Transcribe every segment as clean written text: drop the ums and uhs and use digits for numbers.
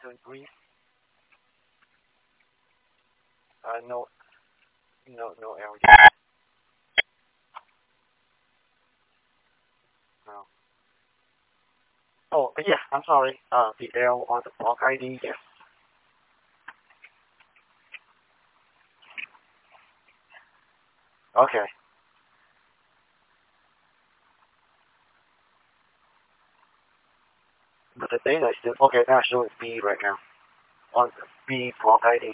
turn green. No, no LED. No. Oh, yeah, I'm sorry. The L on the block ID, yes. Okay. But the data is still, okay, now showing B right now. On the B block ID.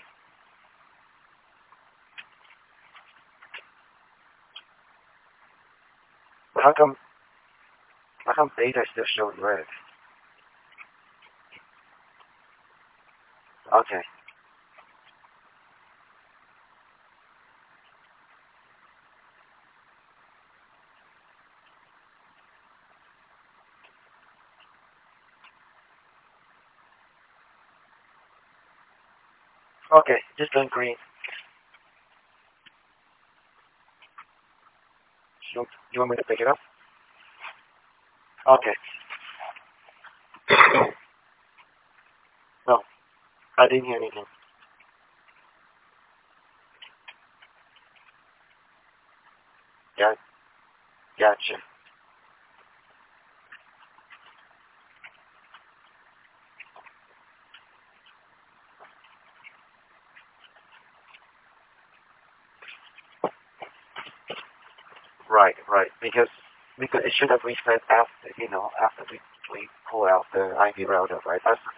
But how come data is still showing red? Okay. Okay, just turn green. You want me to pick it up? Okay. No, I didn't hear anything. Yeah, gotcha. Right. Because it should have reset after after we pull out the IP router, right?